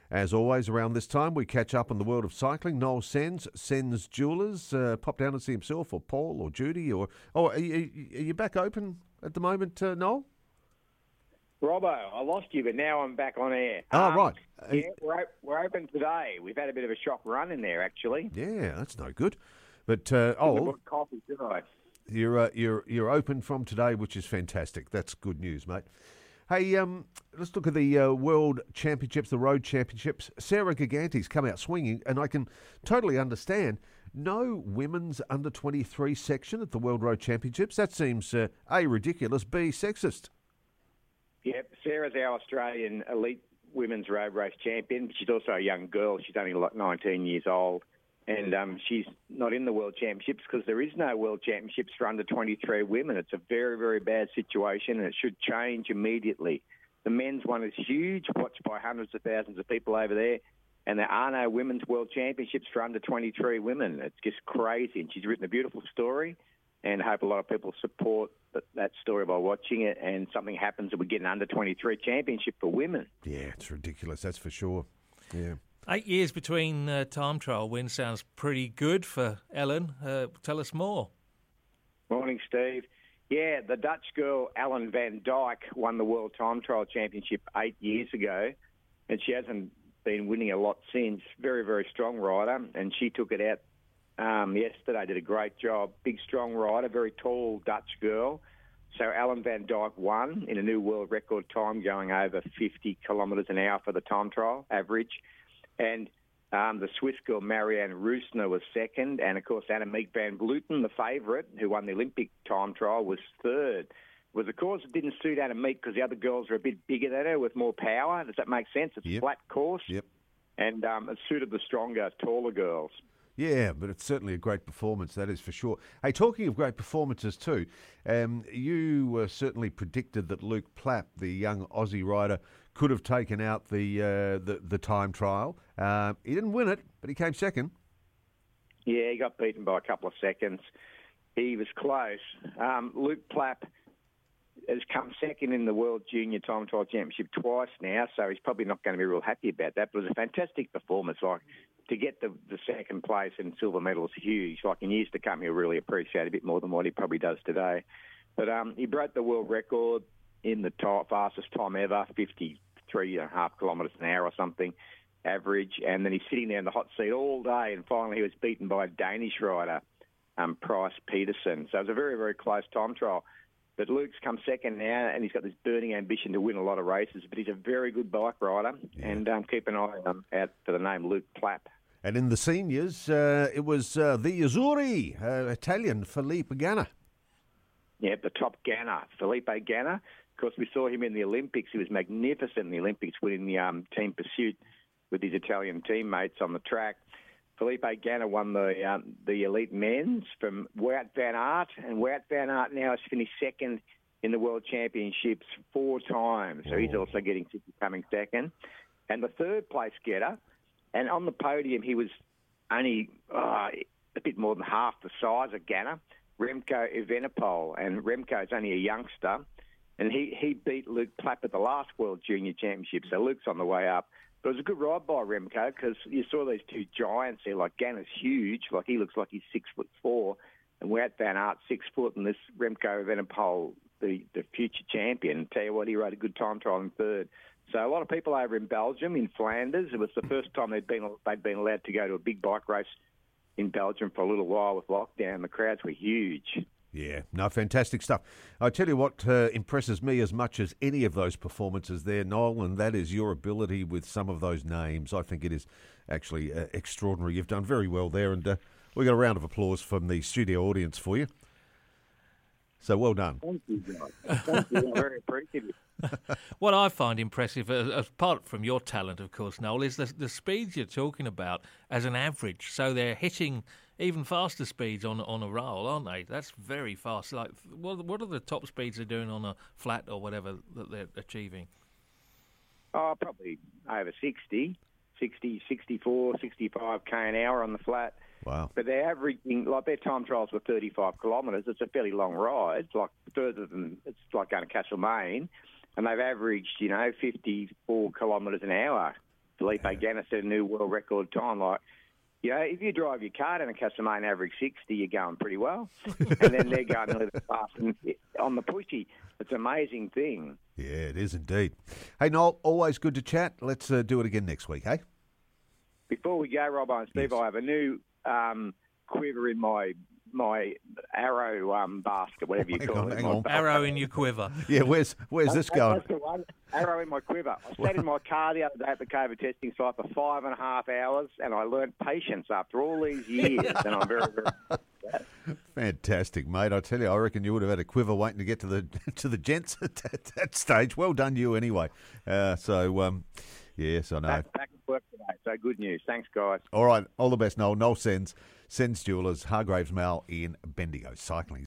As always, around this time, we catch up on the world of cycling. Noel Sens, Sens Jewelers, pop down and see himself, or Paul, or Judy, or... Oh, are you back open at the moment, Noel? Robbo, I lost you, but now I'm back on air. Oh, right. Yeah, we're open today. We've had a bit of a shock run in there, actually. Yeah, that's no good. But, coffee, didn't I? You're open from today, which is fantastic. That's good news, mate. Hey, let's look at the World Championships, the Road Championships. Sarah Gigante's come out swinging, and I can totally understand. No women's under-23 section at the World Road Championships. That seems, A, ridiculous, B, sexist. Yep, Sarah's our Australian elite women's road race champion. She's also a young girl. She's only like 19 years old. And she's not in the World Championships because there is no World Championships for under-23 women. It's a very, very bad situation, and it should change immediately. The men's one is huge, watched by hundreds of thousands of people over there, and there are no women's World Championships for under-23 women. It's just crazy, and she's written a beautiful story, and I hope a lot of people support that story by watching it, and something happens and we get an under-23 championship for women. Yeah, it's ridiculous, that's for sure. Yeah. 8 years between time trial wins sounds pretty good for Ellen. Tell us more. Morning, Steve. Yeah, the Dutch girl Ellen van Dijk won the World Time Trial Championship 8 years ago, and she hasn't been winning a lot since. Very, very strong rider, and she took it out yesterday, did a great job. Big, strong rider, very tall Dutch girl. So Ellen van Dijk won in a new world record time, going over 50 kilometres an hour for the time trial average. And the Swiss girl Marianne Roosner was second, and of course Annemiek van Vleuten, the favourite, who won the Olympic time trial, was third. Of course, it didn't suit Annemiek because the other girls are a bit bigger than her with more power. Does that make sense? It's a flat course. Yep. And it suited the stronger, taller girls. Yeah, but it's certainly a great performance, that is for sure. Hey, talking of great performances too, you certainly predicted that Luke Plapp, the young Aussie rider, could have taken out the time trial. He didn't win it, but he came second. Yeah, he got beaten by a couple of seconds. He was close. Luke Plapp has come second in the World Junior Time Trial Championship twice now, so he's probably not going to be real happy about that. But it was a fantastic performance. Like, to get the second place and silver medal is huge. Like, in years to come, he'll really appreciate it a bit more than what he probably does today. But he broke the world record in the fastest time ever, 53.5 kilometres an hour or something, average. And then he's sitting there in the hot seat all day, and finally he was beaten by a Danish rider, Price Peterson. So it was a very, very close time trial. But Luke's come second now, and he's got this burning ambition to win a lot of races. But he's a very good bike rider, and keep an eye out for the name Luke Plapp. And in the seniors, it was the Azzurri, Italian Filippo Ganna. Yeah, the top Ganna, Filippo Ganna. Of course, we saw him in the Olympics. He was magnificent in the Olympics, winning the team pursuit with his Italian teammates on the track. Filippo Ganna won the elite men's from Wout van Aert, and Wout van Aert now has finished second in the World Championships 4 times. So he's also coming second. And the third place getter, and on the podium he was only a bit more than half the size of Ganna, Remco Evenepoel. And Remco's only a youngster, and he beat Luke Plapp at the last World Junior Championship. So Luke's on the way up. But it was a good ride by Remco because you saw these two giants there. Like, Ganna's huge, like he looks like he's 6'4", and Wout van Aert 6 foot, and this Remco Evenepoel, the future champion. Tell you what, he rode a good time trial in third. So a lot of people over in Belgium, in Flanders, it was the first time they'd been allowed to go to a big bike race in Belgium for a little while with lockdown. The crowds were huge. Yeah, no, fantastic stuff. I tell you what impresses me as much as any of those performances there, Noel, and that is your ability with some of those names. I think it is actually extraordinary. You've done very well there, and we got a round of applause from the studio audience for you. So well done. Thank you, guys. Thank you. I'm very appreciative. What I find impressive, apart from your talent, of course, Noel, is the speeds you're talking about as an average. So they're hitting even faster speeds on a roll, aren't they? That's very fast. Like, what are the top speeds they're doing on a flat or whatever that they're achieving? Oh, probably over 60, 64, 65 k an hour on the flat. Wow. But they're averaging, like, their time trials were 35 kilometres. It's a fairly long ride. It's like further than, it's like going to Castlemaine. And they've averaged, 54 kilometres an hour Felipe Ganna set a new world record time. Like, if you drive your car down a Castlemaine average 60, you're going pretty well. And then they're going a little bit fast on the pushy. It's an amazing thing. Yeah, it is indeed. Hey, Noel, always good to chat. Let's do it again next week, hey? Before we go, Robbo and Steve, Yes. I have a new quiver in my arrow basket, whatever you call it. Hang on. Arrow in your quiver. Yeah, where's this going? That's the one. Arrow in my quiver. I sat in my car the other day at the COVID testing site for 5.5 hours, and I learnt patience after all these years, and I'm very, very... Fantastic, mate. I tell you, I reckon you would have had a quiver waiting to get to the gents at that stage. Well done, you anyway. Yes, I know. Back to work today, so good news. Thanks, guys. All right, all the best, Noel. Noel Sens Jewelers, Hargraves Mall in Bendigo. Cycling.